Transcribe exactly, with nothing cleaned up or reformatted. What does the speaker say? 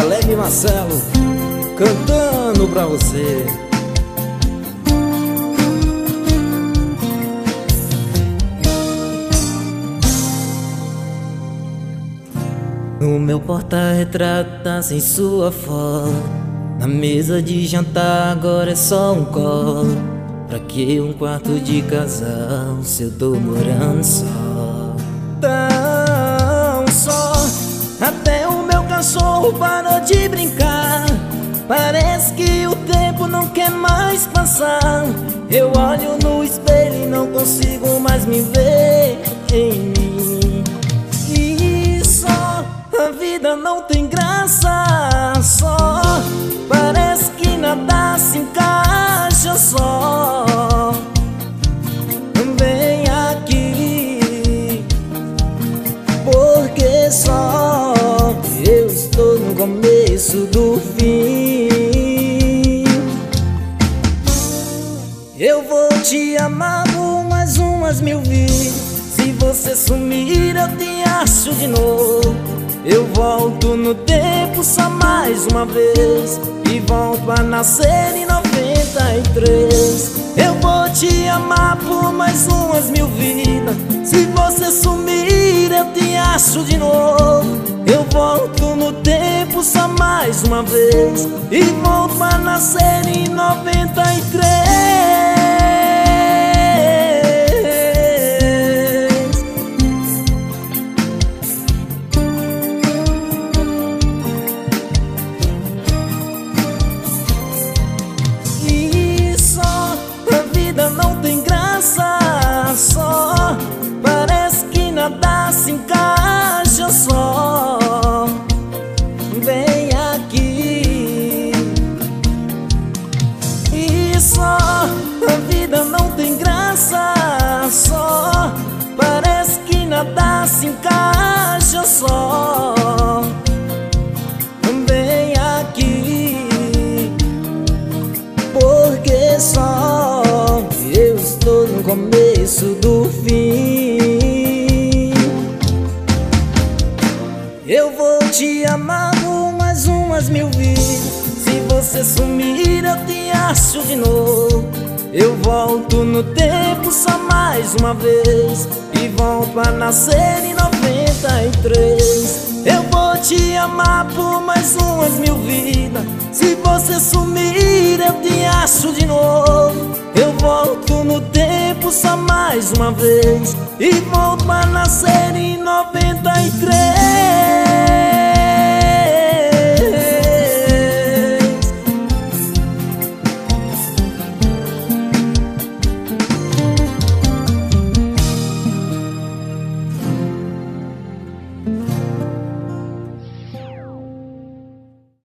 Caleb e Marcelo cantando pra você. O meu porta-retrato tá sem sua foto. Na mesa de jantar agora é só um colo. Pra que um quarto de casal se eu tô morando só? Tão só, até o meu cachorro parou de brincar. Parece que o tempo não quer mais passar. Eu olho no espelho e não consigo mais me ver em mim. E só, a vida não tem graça. Só, parece que nada se encaixa só. Vem aqui, porque só eu estou no começo do fim. Eu vou te amar por mais umas mil vezes. Se você sumir eu te acho de novo. Eu volto no tempo só mais uma vez e volto a nascer em noventa e três. Eu vou te amar por mais umas mil vidas. Se você sumir eu te acho de novo. Eu volto no tempo só mais uma vez e volto a nascer em noventa e três. Não tem graça, só parece que nada se encaixa só. Vem aqui. E só, a vida não tem graça, só parece que nada se encaixa só. Vem aqui, porque só eu estou no começo do fim. Eu vou te amar por mais umas mil vezes. Se você sumir eu te acho de novo. Eu volto no tempo só mais uma vez e volto a nascer em noventa e três. Eu vou te amar por mais umas mil vidas. Se você sumir eu te acho de novo. Eu volto no tempo só mais uma vez e volto a nascer